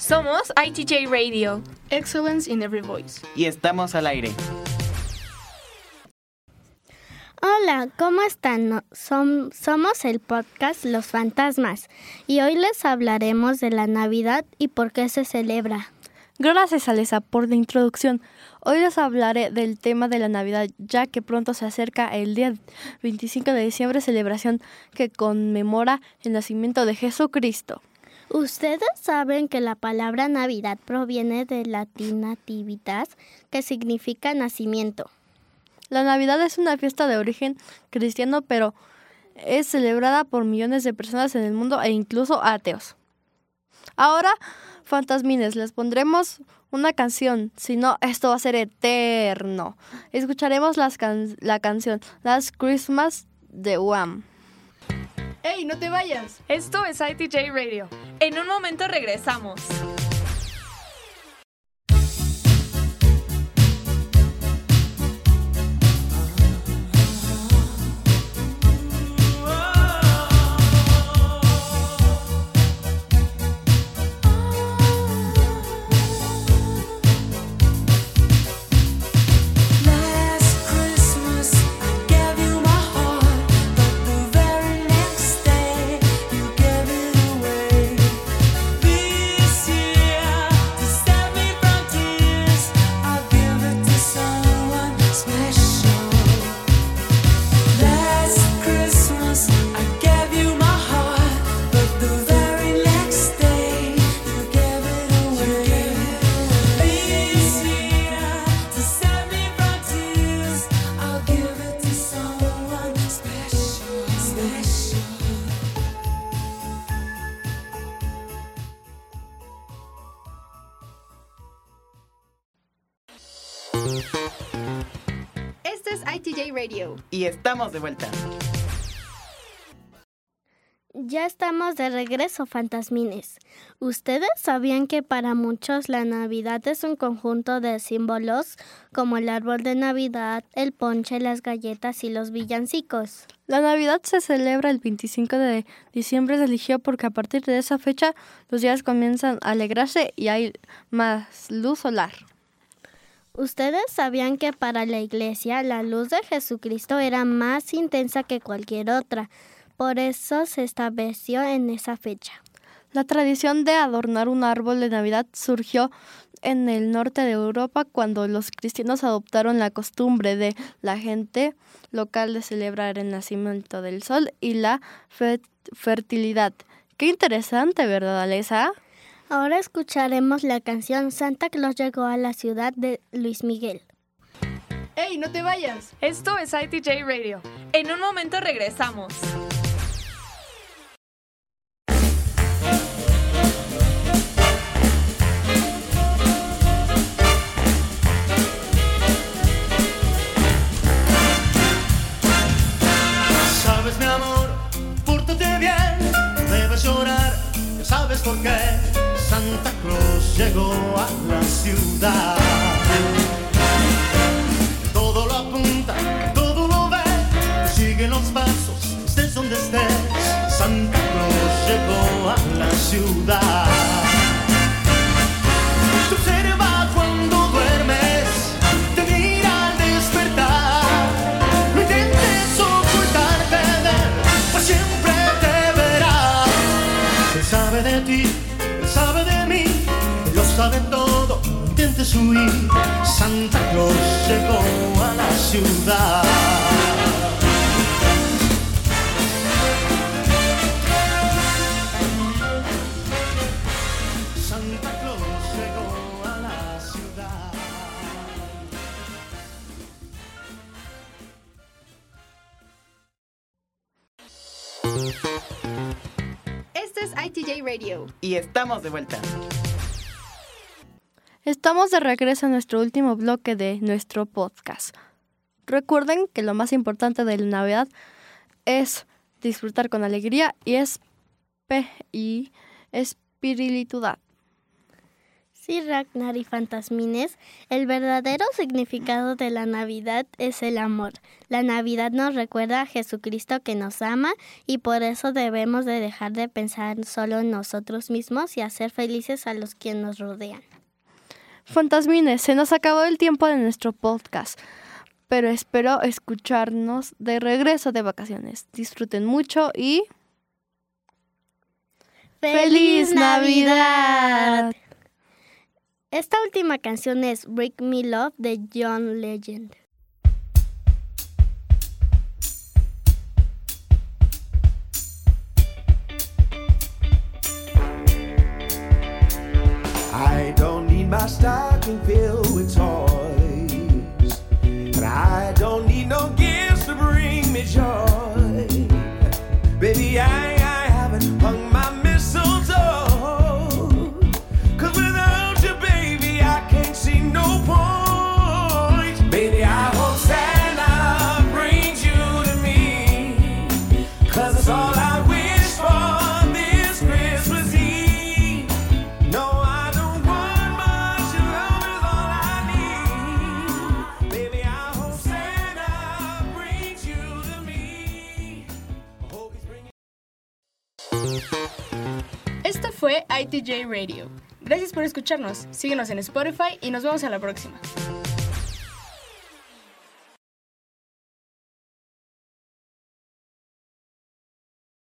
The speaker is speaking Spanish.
Somos ITJ Radio. Excellence in every voice. Y estamos al aire. Hola, ¿cómo están? Somos el podcast Los Fantasmas y hoy les hablaremos de la Navidad y por qué se celebra. Gracias, Alesa, por la introducción. Hoy les hablaré del tema de la Navidad, ya que pronto se acerca el día 25 de diciembre, celebración que conmemora el nacimiento de Jesucristo. Ustedes saben que la palabra Navidad proviene del latín nativitas, que significa nacimiento. La Navidad es una fiesta de origen cristiano, pero es celebrada por millones de personas en el mundo e incluso ateos. Ahora, fantasmines, les pondremos una canción, si no, esto va a ser eterno. Escucharemos la canción Last Christmas de Wham. ¡Ey, no te vayas! Esto es ITJ Radio. En un momento regresamos. Este es ITJ Radio. Y estamos de vuelta. Ya estamos de regreso, fantasmines. ¿Ustedes sabían que para muchos la Navidad es un conjunto de símbolos como el árbol de Navidad, el ponche, las galletas y los villancicos? La Navidad se celebra el 25 de diciembre, se eligió porque a partir de esa fecha los días comienzan a alegrarse y hay más luz solar. ¿Ustedes sabían que para la Iglesia la luz de Jesucristo era más intensa que cualquier otra? Por eso se estableció en esa fecha. La tradición de adornar un árbol de Navidad surgió en el norte de Europa cuando los cristianos adoptaron la costumbre de la gente local de celebrar el nacimiento del sol y la fertilidad. ¡Qué interesante!, ¿verdad, Alesa? Ahora escucharemos la canción Santa Claus llegó a la ciudad de Luis Miguel. ¡Ey, no te vayas! Esto es ITJ Radio. En un momento regresamos. Sabes, mi amor, pórtate bien, no debes llorar, ya sabes por qué. Santa Claus llegó a la ciudad. Todo lo apunta, todo lo ve, sigue los pasos, estés donde estés. Santa Claus llegó a la ciudad. Te observa cuando duermes, te mira al despertar. No intentes ocultarte de él, pues siempre te verá. Él sabe de ti, él sabe de mí, él lo sabe todo, no intentes huir. Santa Claus llegó a la ciudad. Santa Claus llegó a la ciudad. Este es ITJ Radio. Y estamos de vuelta. Estamos de regreso a nuestro último bloque de nuestro podcast. Recuerden que lo más importante de la Navidad es disfrutar con alegría y espiritualidad. Sí, Ragnar y Fantasmines, el verdadero significado de la Navidad es el amor. La Navidad nos recuerda a Jesucristo que nos ama y por eso debemos de dejar de pensar solo en nosotros mismos y hacer felices a los que nos rodean. Fantasmines, se nos acabó el tiempo de nuestro podcast, pero espero escucharnos de regreso de vacaciones. Disfruten mucho y... ¡Feliz Navidad! Esta última canción es Break Me Love de John Legend. I don't need my stocking filled with toys, and I don't need no gifts to bring me joy. Baby, I haven't hung my mistletoe, 'cause without you, baby, I can't see no point. Baby, I hope Santa brings you to me, 'cause it's all I wish for this Christmas Eve. No, I don't want much, your love is all I need. Baby, I hope Santa brings you to me. I hope he's bringing... Esto fue ITJ Radio. Gracias por escucharnos. Síguenos en Spotify y nos vemos a la próxima.